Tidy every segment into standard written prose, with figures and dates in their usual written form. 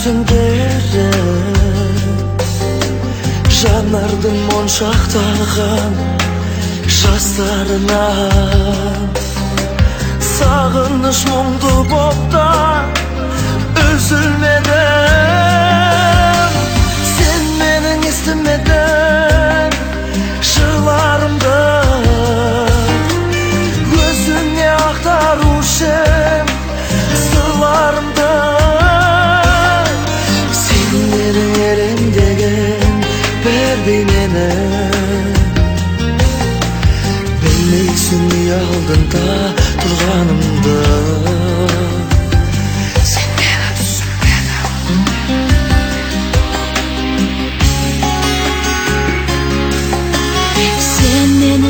түндері жанардың моншақтаған жастарына сағыныш мұңды боқта үзілмедің. Сен менің естімедің жырларымды, өзіңе ақтарушым сырларымды. Сен менің елеңдеген бір бейнені, білмейсің үй алдында тұрғанымды. Sen meni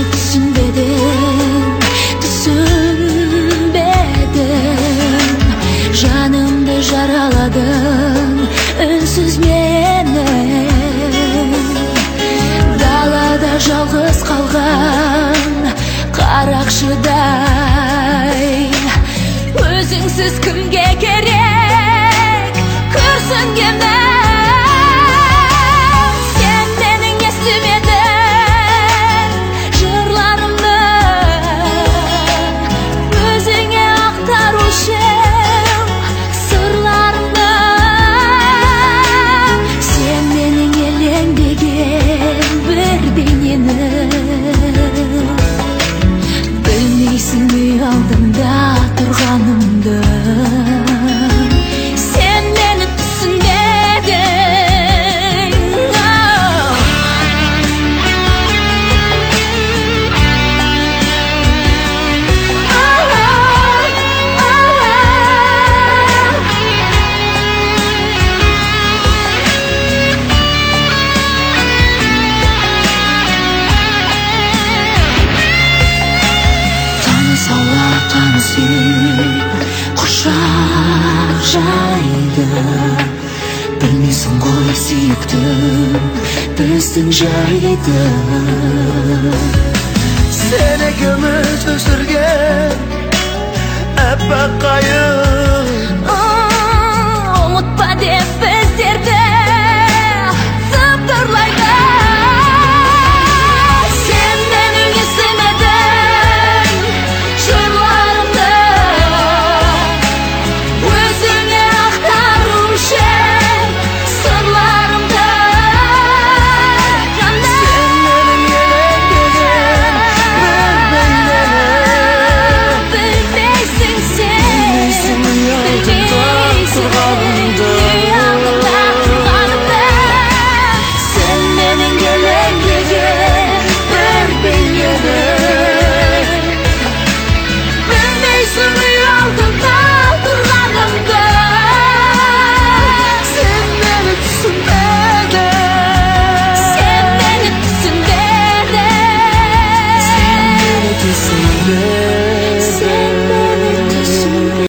düşünmedin, canımda jaraladın ünsüz meni. Dalada жалғыз қалған қарақшыдай, өзіңсіз кімге керек күрсінгенім. Сен менің естімедің жырларымды, өзіңе ақтарушым сырларымды. Сен менің елеңдеген бір бейнені, білмейсің үй алдында тұрғанымды. Сен мені түсінбедің. Tanыс үй құшақ жайды, білмейсің ғой сүйіктім біздің жайды. Сен екеуміз өсірген әппақ қайың